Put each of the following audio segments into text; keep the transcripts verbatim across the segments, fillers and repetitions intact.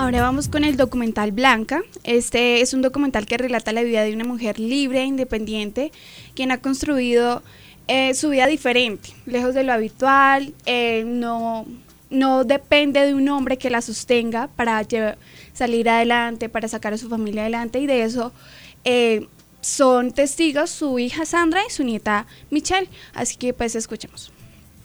Ahora vamos con el documental Blanca. Este es un documental que relata la vida de una mujer libre e independiente, quien ha construido eh, su vida diferente, lejos de lo habitual, eh, no, no depende de un hombre que la sostenga para llevar, salir adelante, para sacar a su familia adelante, y de eso eh, son testigos su hija Sandra y su nieta Michelle. Así que pues escuchemos.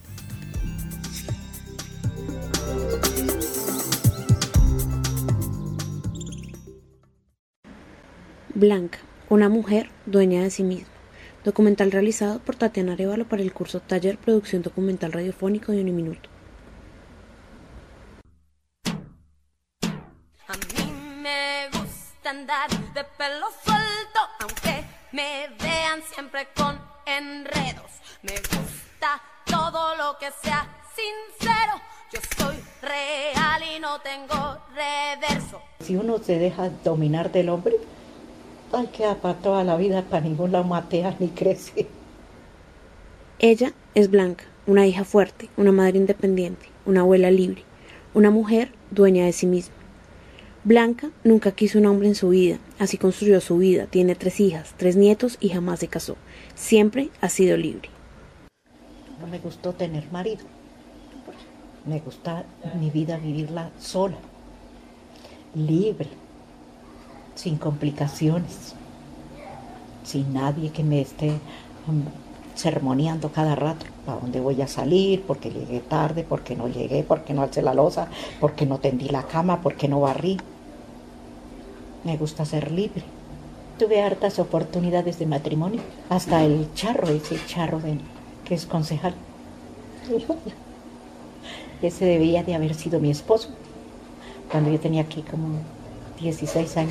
Blanca, una mujer dueña de sí misma. Documental realizado por Tatiana Arévalo para el curso Taller Producción Documental Radiofónico de Uniminuto. A mí me gusta andar de pelo suelto, aunque me vean siempre con enredos. Me gusta todo lo que sea sincero. Yo soy real y no tengo reverso. Si uno se deja dominar del hombre, ay, queda para toda la vida, para ningún lado matea ni crece. Ella es Blanca, una hija fuerte, una madre independiente, una abuela libre, una mujer dueña de sí misma. Blanca nunca quiso un hombre en su vida, así construyó su vida, tiene tres hijas, tres nietos y jamás se casó. Siempre ha sido libre. No me gustó tener marido. Me gusta mi vida vivirla sola, libre, sin complicaciones, sin nadie que me esté um, sermoneando cada rato para dónde voy a salir, porque llegué tarde, porque no llegué, porque no alcé la loza, porque no tendí la cama, porque no barrí. Me gusta ser libre. Tuve hartas oportunidades de matrimonio, hasta el charro, ese charro de, que es concejal. Ese debía de haber sido mi esposo, cuando yo tenía aquí como dieciséis años.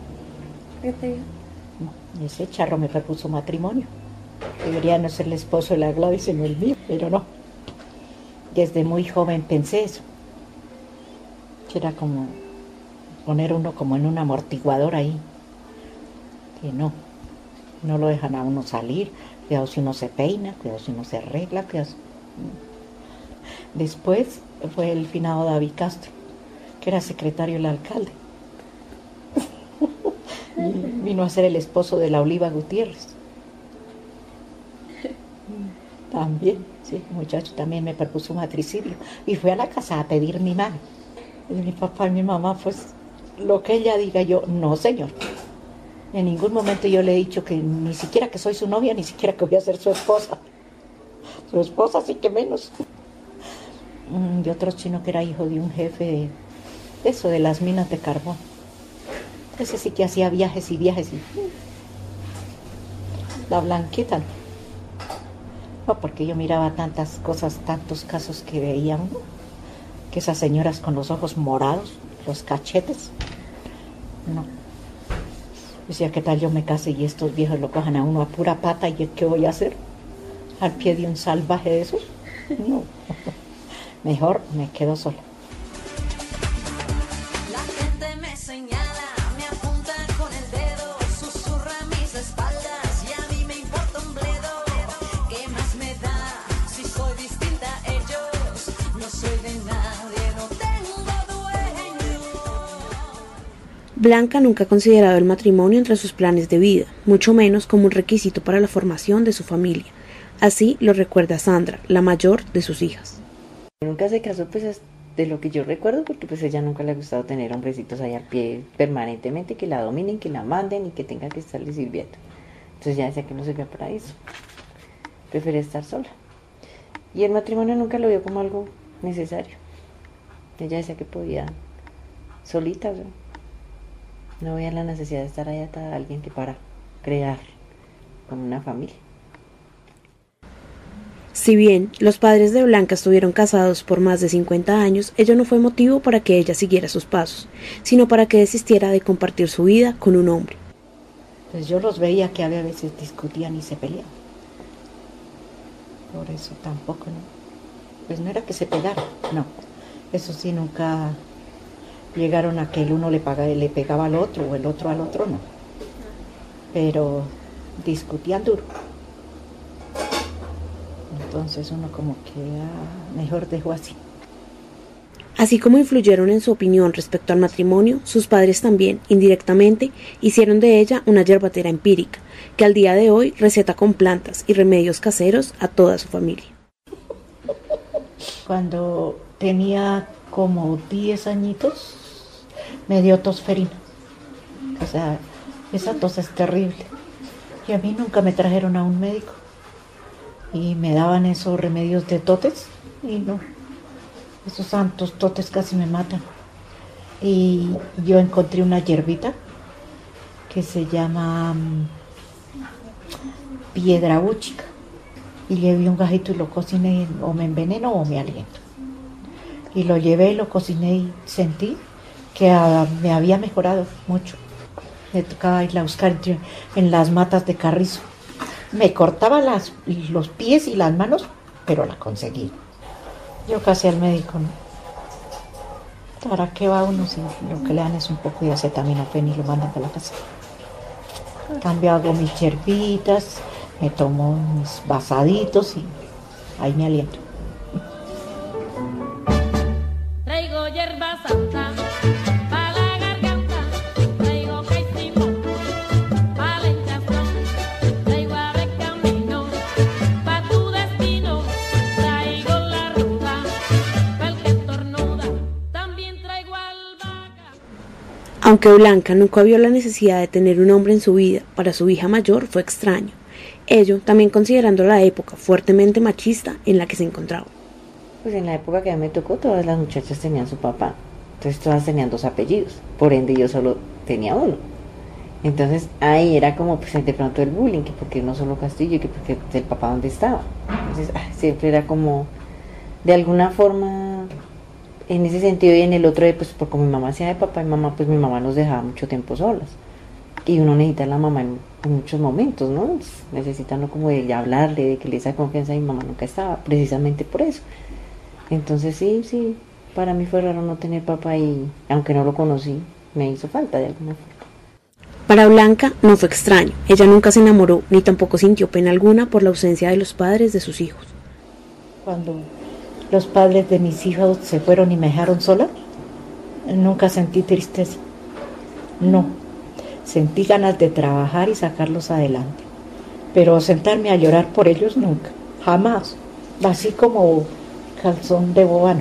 Ese charro me propuso matrimonio. Debería no ser el esposo de la Gladys, sino el mío, pero no. Desde muy joven pensé eso. Era como poner uno como en un amortiguador ahí. Que no, no lo dejan a uno salir. Cuidado si uno se peina, cuidado si uno se arregla, cuidado si... Después fue el finado David Castro, que era secretario del alcalde. Y vino a ser el esposo de la Oliva Gutiérrez. También, sí, muchacho, también me propuso matricidio. Y fui a la casa a pedir mi mano. Y mi papá y mi mamá, pues, lo que ella diga, yo, no, señor. En ningún momento yo le he dicho que ni siquiera que soy su novia, ni siquiera que voy a ser su esposa. Su esposa sí que menos. De otro chino que era hijo de un jefe de, de eso, de las minas de carbón. Ese sí que hacía viajes y viajes y... La Blanquita no. No, porque yo miraba tantas cosas, tantos casos que veían, ¿no? Que esas señoras con los ojos morados, los cachetes, no. Decía, ¿qué tal yo me case y estos viejos lo cojan a uno a pura pata? ¿Y qué voy a hacer? ¿Al pie de un salvaje de esos? No. Mejor me quedo sola. La gente me señala, me apunta con el dedo, susurra mis espaldas y a mí me importa un bledo. ¿Qué más me da si soy distinta a ellos? No soy de nadie, no tengo dueño. Blanca nunca ha considerado el matrimonio entre sus planes de vida, mucho menos como un requisito para la formación de su familia. Así lo recuerda Sandra, la mayor de sus hijas. Nunca se casó, pues, de lo que yo recuerdo, porque pues ella nunca le ha gustado tener hombrecitos ahí al pie permanentemente, que la dominen, que la manden y que tenga que estarle sirviendo. Entonces ya decía que no servía para eso. Prefería estar sola. Y el matrimonio nunca lo vio como algo necesario. Ella decía que podía solita, ¿no? No veía la necesidad de estar ahí atada a alguien que para crear como una familia. Si bien los padres de Blanca estuvieron casados por más de cincuenta años, ello no fue motivo para que ella siguiera sus pasos, sino para que desistiera de compartir su vida con un hombre. Pues yo los veía que a veces discutían y se peleaban. Por eso tampoco, ¿no? Pues no era que se pegaran, no. Eso sí, nunca llegaron a que el uno le, pagaba, le pegaba al otro o el otro al otro, no. Pero discutían duro. Entonces uno como que ah, mejor dejó así. Así como influyeron en su opinión respecto al matrimonio, sus padres también, indirectamente, hicieron de ella una yerbatera empírica, que al día de hoy receta con plantas y remedios caseros a toda su familia. Cuando tenía como diez añitos, me dio tosferina. O sea, esa tos es terrible. Y a mí nunca me trajeron a un médico. Y me daban esos remedios de totes y no. Esos santos totes casi me matan. Y yo encontré una hierbita que se llama um, piedra búchica. Y llevé un gajito y lo cociné, o me enveneno o me aliento. Y lo llevé, lo cociné y sentí que uh, me había mejorado mucho. Me tocaba ir a buscar entre, en las matas de carrizo. Me cortaba las, los pies y las manos, pero la conseguí. Yo casi al médico, ¿no? ¿Para qué va uno si lo que le dan es un poco de acetaminofén y lo mandan para la casa? En cambio hago mis hierbitas, me tomo mis basaditos y ahí me aliento. Traigo hierba santa pa' la garganta, traigo caicimo pa' la hinchazón, traigo ave camino pa' tu destino, traigo la ruda pa' el que estornuda, también traigo albahaca. Aunque Blanca nunca vio la necesidad de tener un hombre en su vida, para su hija mayor fue extraño. Ello también considerando la época fuertemente machista en la que se encontraba. Pues en la época que a mí me tocó, todas las muchachas tenían su papá. Entonces todas tenían dos apellidos. Por ende yo solo tenía uno. Entonces ahí era como pues de pronto el bullying, que porque uno solo Castillo y que porque el papá dónde estaba. Entonces ay, siempre era como de alguna forma en ese sentido, y en el otro pues por como mi mamá hacía de papá y mamá, pues mi mamá nos dejaba mucho tiempo solas. Y uno necesita a la mamá en, en muchos momentos, ¿no? Pues, necesita uno como de hablarle, de que le dé confianza, y mi mamá nunca estaba, precisamente por eso. Entonces sí, sí, para mí fue raro no tener papá y aunque no lo conocí, me hizo falta de alguna forma. Para Blanca no fue extraño, ella nunca se enamoró ni tampoco sintió pena alguna por la ausencia de los padres de sus hijos. Cuando los padres de mis hijos se fueron y me dejaron sola, nunca sentí tristeza, no, sentí ganas de trabajar y sacarlos adelante, pero sentarme a llorar por ellos nunca, jamás, así como calzón de bobano.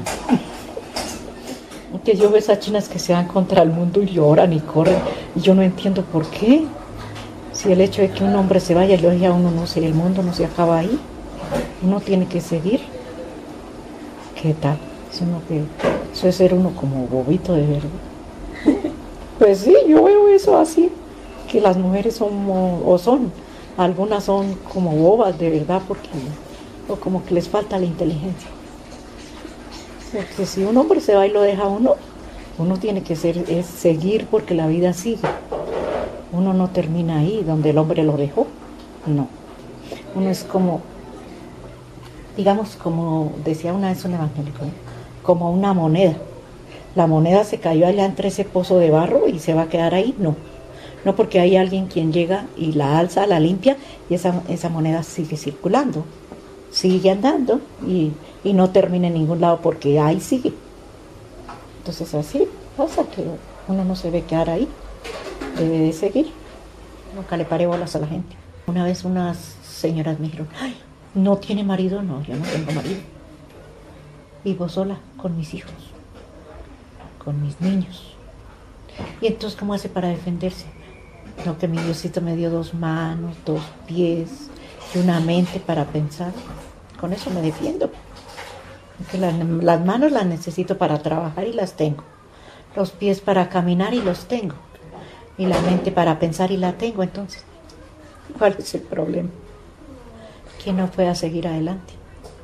Que yo veo esas chinas que se van contra el mundo y lloran y corren, y yo no entiendo por qué. Si el hecho de que un hombre se vaya, yo ya uno no sé, el mundo no se acaba ahí, uno tiene que seguir. ¿Qué tal? Eso, no que, eso es ser uno como bobito de verdad. Pues sí, yo veo eso así, que las mujeres son, o son, algunas son como bobas de verdad, porque, o como que les falta la inteligencia. Porque si un hombre se va y lo deja a uno, uno tiene que ser, es seguir porque la vida sigue. Uno no termina ahí donde el hombre lo dejó, no. Uno es como, digamos, como decía una vez un evangélico, ¿no? Como una moneda. La moneda se cayó allá entre ese pozo de barro y se va a quedar ahí, no. No, porque hay alguien quien llega y la alza, la limpia y esa, esa moneda sigue circulando, sigue andando y, y no termina en ningún lado porque ahí sigue. Entonces así pasa que uno no se ve quedar ahí, debe de seguir. Nunca le paré bolas a la gente. Una vez unas señoras me dijeron, ay, ¿no tiene marido? No, yo no tengo marido. Vivo sola con mis hijos, con mis niños. Y entonces, ¿cómo hace para defenderse? No, que mi Diosito me dio dos manos, dos pies y una mente para pensar. Con eso me defiendo. Porque las, las manos las necesito para trabajar y las tengo. Los pies para caminar y los tengo. Y la mente para pensar y la tengo. Entonces, ¿cuál es el problema? Que no pueda seguir adelante.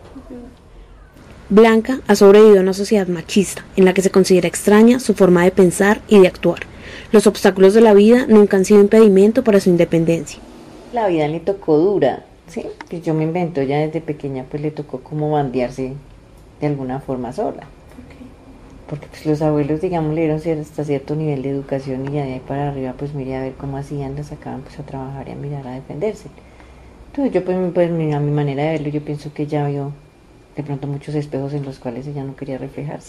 Blanca ha sobrevivido a una sociedad machista, en la que se considera extraña su forma de pensar y de actuar. Los obstáculos de la vida nunca han sido impedimento para su independencia. La vida le tocó dura, ¿sí? Pues yo me invento, ya desde pequeña pues le tocó como bandearse de alguna forma sola. Porque pues los abuelos, digamos, le dieron hasta cierto nivel de educación y ya de ahí para arriba, pues mire a ver cómo hacían, la sacaban pues a trabajar y a mirar a defenderse. Entonces yo pues, pues a mi manera de verlo, yo pienso que ella vio de pronto muchos espejos en los cuales ella no quería reflejarse.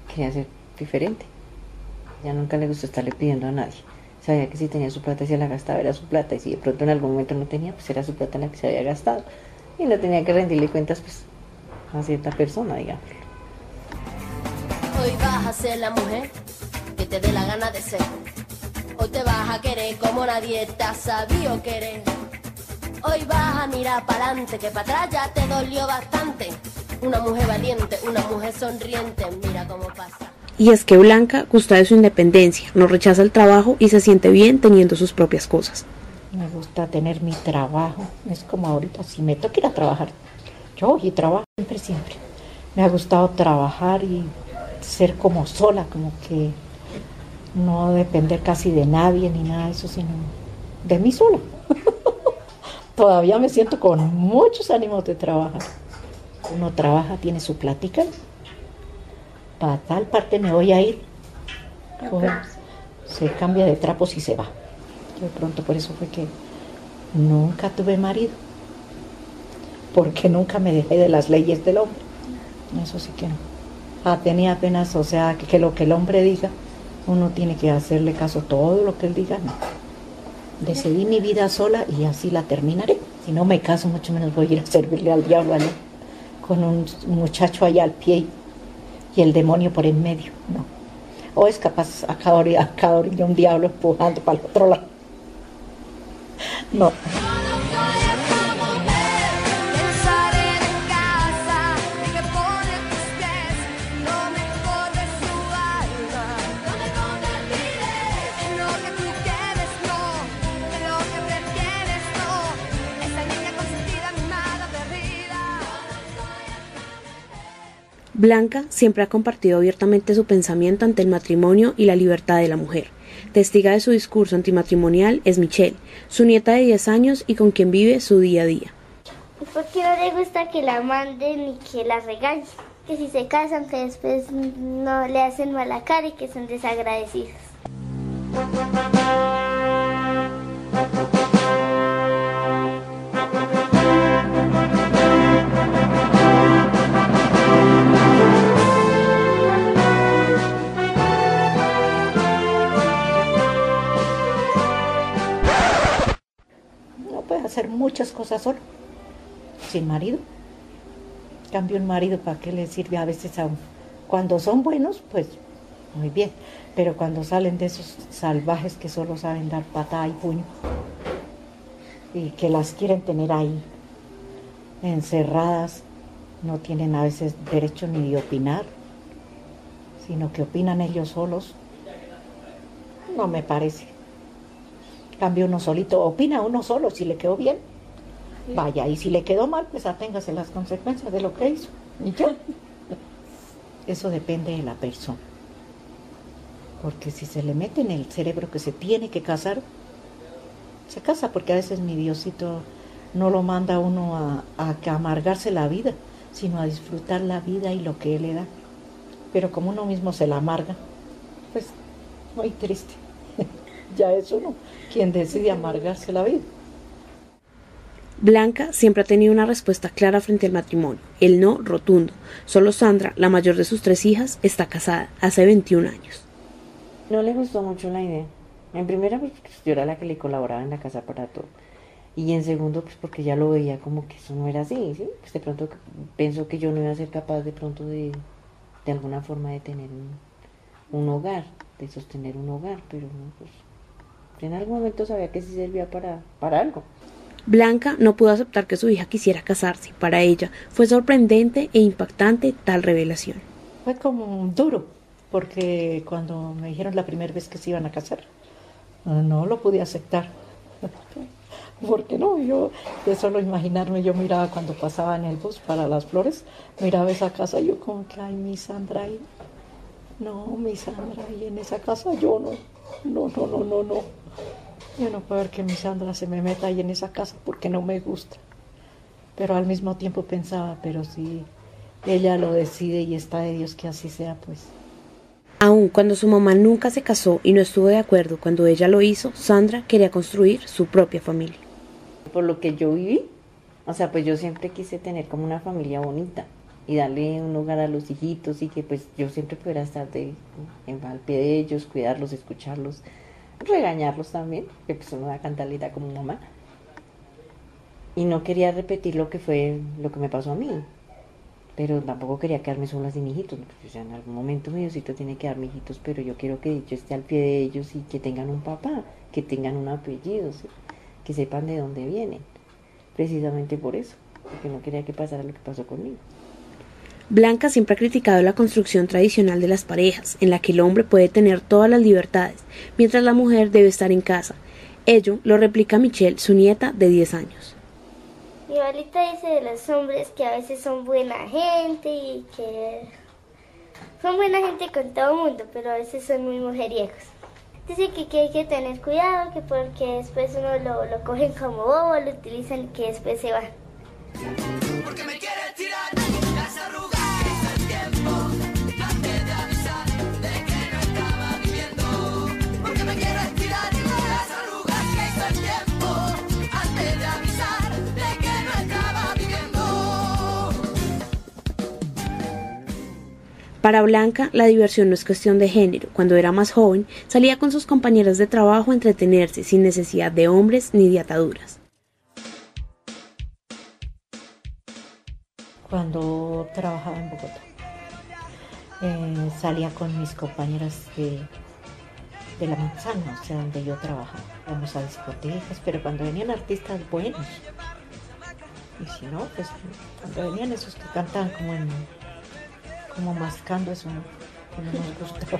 quería ser diferente. Ya nunca le gustó estarle pidiendo a nadie. Sabía que si tenía su plata y se la gastaba era su plata, y si de pronto en algún momento no tenía, pues era su plata en la que se había gastado. Y no tenía que rendirle cuentas pues a cierta persona, digamos. Hoy vas a ser la mujer que te dé la gana de ser. Hoy te vas a querer como nadie te ha sabido querer. Hoy vas a mirar para adelante, que para atrás ya te dolió bastante. Una mujer valiente, una mujer sonriente, mira cómo pasa. Y es que Blanca gusta de su independencia, no rechaza el trabajo y se siente bien teniendo sus propias cosas. Me gusta tener mi trabajo, es como ahorita, si me toca ir a trabajar, yo voy y trabajo siempre, siempre. Me ha gustado trabajar y ser como sola, como que no depender casi de nadie ni nada de eso, sino de mí sola. Todavía me siento con muchos ánimos de trabajar. Uno trabaja, tiene su plática. Para tal parte me voy a ir. Coge, se cambia de trapos y se va. Yo de pronto por eso fue que nunca tuve marido. Porque nunca me dejé de las leyes del hombre. Eso sí que no. Ah, tenía apenas, o sea, que, que lo que el hombre diga, uno tiene que hacerle caso a todo lo que él diga, no. Decidí mi vida sola y así la terminaré. Si no me caso, mucho menos voy a ir a servirle al diablo allá, con un muchacho allá al pie y el demonio por en medio, no. O es capaz a cada orilla, a cada orilla un diablo empujando para el otro lado. No. Blanca siempre ha compartido abiertamente su pensamiento ante el matrimonio y la libertad de la mujer. Testiga de su discurso antimatrimonial es Michelle, su nieta de diez años y con quien vive su día a día. Porque no le gusta que la manden ni que la regañen, que si se casan que después no le hacen mala cara y que son desagradecidos. Hacer muchas cosas solo, sin marido. En cambio, un marido, ¿para qué le sirve a veces a uno? Cuando son buenos, pues muy bien, pero cuando salen de esos salvajes que solo saben dar patada y puño y que las quieren tener ahí encerradas, no tienen a veces derecho ni de opinar, sino que opinan ellos solos, no me parece. Cambio uno solito, opina uno solo, si le quedó bien, vaya, y si le quedó mal, pues aténgase las consecuencias de lo que hizo, y ya. Eso depende de la persona, porque si se le mete en el cerebro que se tiene que casar, se casa, porque a veces mi Diosito no lo manda a uno a, a, a amargarse la vida, sino a disfrutar la vida y lo que Él le da, pero como uno mismo se la amarga, pues muy triste. Ya es uno quien decide amargarse la vida. Blanca siempre ha tenido una respuesta clara frente al matrimonio, el no rotundo. Solo Sandra, la mayor de sus tres hijas, está casada hace veintiún años. No le gustó mucho la idea. En primera, pues yo era la que le colaboraba en la casa para todo. Y en segundo, pues porque ya lo veía como que eso no era así, ¿sí? Pues de pronto pensó que yo no iba a ser capaz de pronto de, de alguna forma de tener un, un hogar, de sostener un hogar, pero no, pues en algún momento sabía que sí servía para, para algo. Blanca no pudo aceptar que su hija quisiera casarse. Para ella fue sorprendente e impactante tal revelación. Fue como duro, porque cuando me dijeron la primera vez que se iban a casar, no lo pude aceptar. Porque no, yo de solo imaginarme, yo miraba cuando pasaba en el bus para Las Flores, miraba esa casa, yo como que, ay, mi Sandra ahí. No, mi Sandra, y en esa casa yo no, no, no, no, no, no. Yo no puedo ver que mi Sandra se me meta ahí en esa casa porque no me gusta. Pero al mismo tiempo pensaba, pero si ella lo decide y está de Dios que así sea, pues. Aun cuando su mamá nunca se casó y no estuvo de acuerdo cuando ella lo hizo, Sandra quería construir su propia familia. Por lo que yo viví, o sea, pues yo siempre quise tener como una familia bonita. y darle un hogar a los hijitos y que pues yo siempre pudiera estar de, en, al pie de ellos, cuidarlos, escucharlos, regañarlos también, que pues uno da cantaleta como mamá. Y no quería repetir lo que fue, lo que me pasó a mí, pero tampoco quería quedarme sola sin hijitos. O sea, en algún momento mi Diosito tiene que darme hijitos, pero yo quiero que yo esté al pie de ellos y que tengan un papá, que tengan un apellido, ¿sí? Que sepan de dónde vienen, precisamente por eso, porque no quería que pasara lo que pasó conmigo. Blanca siempre ha criticado la construcción tradicional de las parejas, en la que el hombre puede tener todas las libertades, mientras la mujer debe estar en casa. Ello lo replica Michelle, su nieta de diez años. Mi abuelita dice de los hombres que a veces son buena gente y que son buena gente con todo el mundo, pero a veces son muy mujeriegos. Dice que, que hay que tener cuidado, que porque después uno lo, lo cogen como bobo, lo utilizan y que después se van. Porque me quieres tirar las arrugas del tiempo, antes de avisar de que no estaba viviendo. Porque me quieres tirar las arrugas que hizo el tiempo, antes de avisar de que no estaba viviendo. Para Blanca, la diversión no es cuestión de género. Cuando era más joven, salía con sus compañeras de trabajo a entretenerse sin necesidad de hombres ni de ataduras. Cuando trabajaba en Bogotá, eh, salía con mis compañeras de, de la manzana, o sea, donde yo trabajaba. Íbamos a discotecas, pero cuando venían artistas buenos, y si no, pues cuando venían esos que cantaban como en, como mascando, eso no, que no nos gustaba.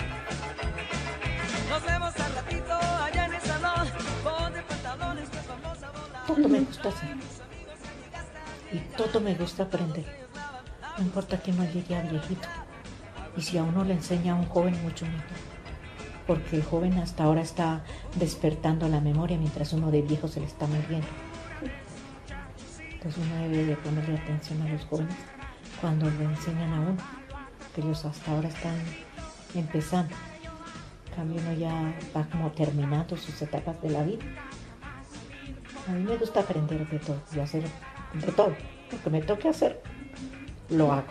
Nos vemos al ratito allá en el salón, ponte pantalones pues vamos a volar. Todo me gusta hacer. Y todo me gusta aprender. No importa que no llegue a viejito. Y si a uno le enseña a un joven, mucho mejor. Porque el joven hasta ahora está despertando la memoria, mientras uno de viejo se le está muriendo. Entonces uno debe de ponerle atención a los jóvenes cuando le enseñan a uno, que ellos hasta ahora están empezando. En cambio uno ya va como terminando sus etapas de la vida. A mí me gusta aprender de todo y hacer de todo. Lo que me toque hacer, lo hago.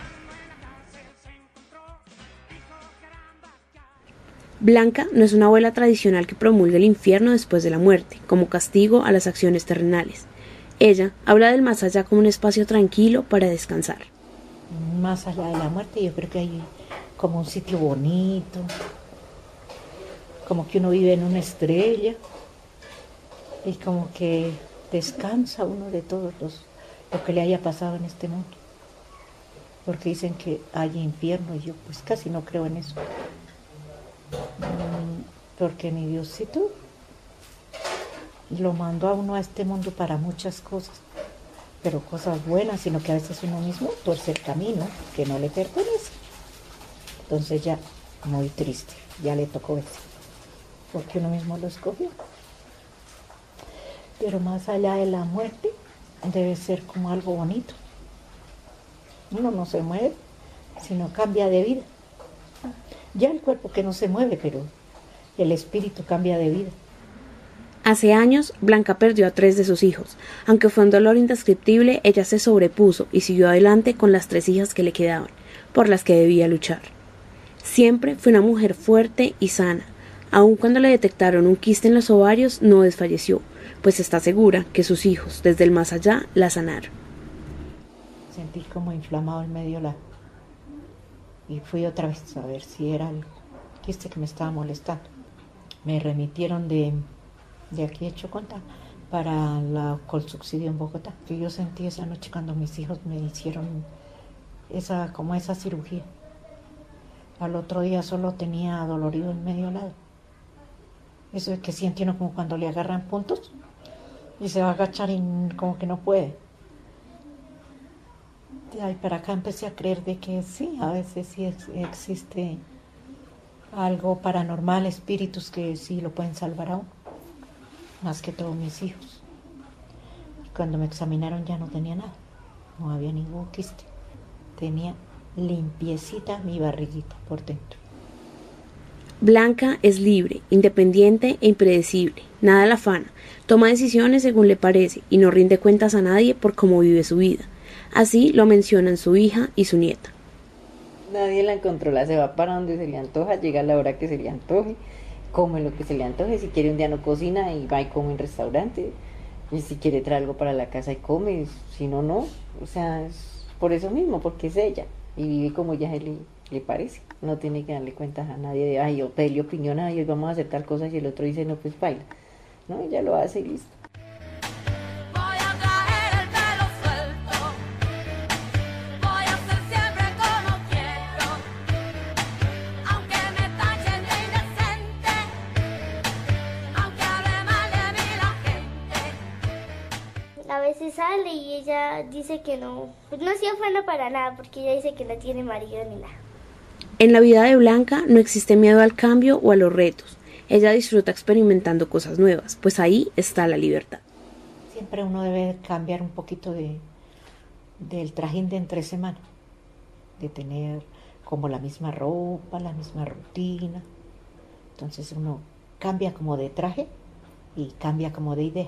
Blanca no es una abuela tradicional que promulga el infierno después de la muerte, como castigo a las acciones terrenales. Ella habla del más allá como un espacio tranquilo para descansar. Más allá de la muerte, yo creo que hay como un sitio bonito, como que uno vive en una estrella y como que descansa uno de todo los, lo que le haya pasado en este mundo. Porque dicen que hay infierno y yo pues casi no creo en eso. Porque mi Diosito lo mandó a uno a este mundo para muchas cosas, pero cosas buenas, sino que a veces uno mismo torce el camino que no le pertenece. Entonces ya muy triste, ya le tocó eso, porque uno mismo lo escogió. Pero más allá de la muerte debe ser como algo bonito. Uno no se mueve, sino cambia de vida. Ya el cuerpo que no se mueve, pero el espíritu cambia de vida. Hace años, Blanca perdió a tres de sus hijos. Aunque fue un dolor indescriptible, ella se sobrepuso y siguió adelante con las tres hijas que le quedaban, por las que debía luchar. Siempre fue una mujer fuerte y sana. Aun cuando le detectaron un quiste en los ovarios, no desfalleció, pues está segura que sus hijos, desde el más allá, la sanaron. Sentí como inflamado el medio lado. Y fui otra vez a ver si era el quiste que me estaba molestando. Me remitieron de, de aquí de Chocontá para la colsubsidio en Bogotá. Que yo sentí esa noche cuando mis hijos me hicieron esa, como esa cirugía. Al otro día solo tenía dolorido el medio lado. Eso es que siente uno como cuando le agarran puntos y se va a agachar y como que no puede. De ahí para acá empecé a creer de que sí, a veces sí ex- existe algo paranormal, espíritus que sí lo pueden salvar a uno, más que todos mis hijos. Cuando me examinaron ya no tenía nada, no había ningún quiste, tenía limpiecita mi barriguita por dentro. Blanca es libre, independiente e impredecible, nada la afana, toma decisiones según le parece y no rinde cuentas a nadie por cómo vive su vida. Así lo mencionan su hija y su nieta. Nadie la controla, se va para donde se le antoja, llega a la hora que se le antoje, come lo que se le antoje, si quiere un día no cocina y va y come en restaurante, y si quiere traer algo para la casa y come, si no, no, o sea, es por eso mismo, porque es ella, y vive como ella le, le parece, no tiene que darle cuentas a nadie de, ay, yo pedí opinión, ay, hoy vamos a hacer tal cosa, y el otro dice, no, pues baila, no, ella lo hace y listo. Voy a traer el pelo suelto, voy a ser siempre como quiero, aunque me tachen de indecente, aunque hable mal de mí la gente. A veces sale y ella dice que no, pues no se afana para nada porque ella dice que no tiene marido ni nada. En la vida de Blanca no existe miedo al cambio o a los retos. Ella disfruta experimentando cosas nuevas, pues ahí está la libertad. Siempre uno debe cambiar un poquito de, del trajín de entre semana, de tener como la misma ropa, la misma rutina. Entonces uno cambia como de traje y cambia como de idea.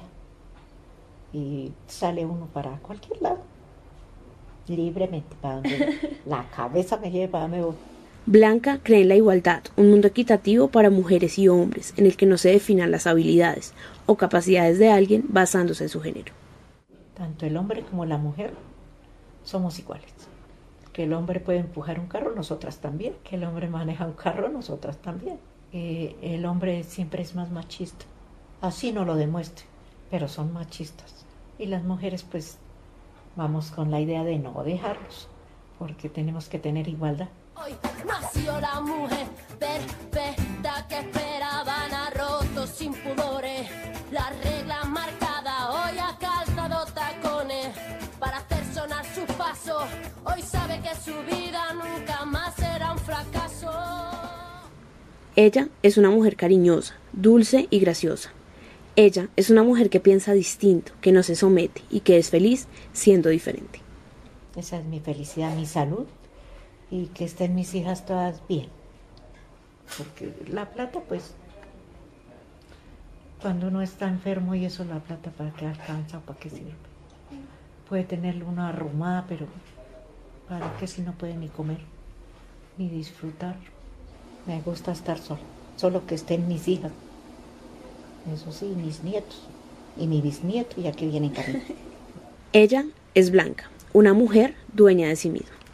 Y sale uno para cualquier lado, libremente, para donde la cabeza me lleve, para donde me voy. Blanca cree en la igualdad, un mundo equitativo para mujeres y hombres, en el que no se definan las habilidades o capacidades de alguien basándose en su género. Tanto el hombre como la mujer somos iguales. Que el hombre puede empujar un carro, nosotras también. Que el hombre maneja un carro, nosotras también. Eh, el hombre siempre es más machista. Así no lo demuestre, pero son machistas. Y las mujeres pues vamos con la idea de no dejarlos, porque tenemos que tener igualdad. Hoy nació la mujer perfecta que esperaban a rotos sin pudores. La regla marcada hoy ha calzado tacones para hacer sonar sus pasos. Hoy sabe que su vida nunca más será un fracaso. Ella es una mujer cariñosa, dulce y graciosa. Ella es una mujer que piensa distinto, que no se somete y que es feliz siendo diferente. Esa es mi felicidad, mi salud, y que estén mis hijas todas bien. Porque la plata, pues, cuando uno está enfermo y eso, la plata, ¿para qué alcanza o para qué sirve? Puede tener una arrumada, pero ¿para qué si no puede ni comer, ni disfrutar? Me gusta estar sola, solo que estén mis hijas. Eso sí, mis nietos y mi bisnieto, ya que viene en camino. Ella es Blanca, una mujer dueña de sí misma.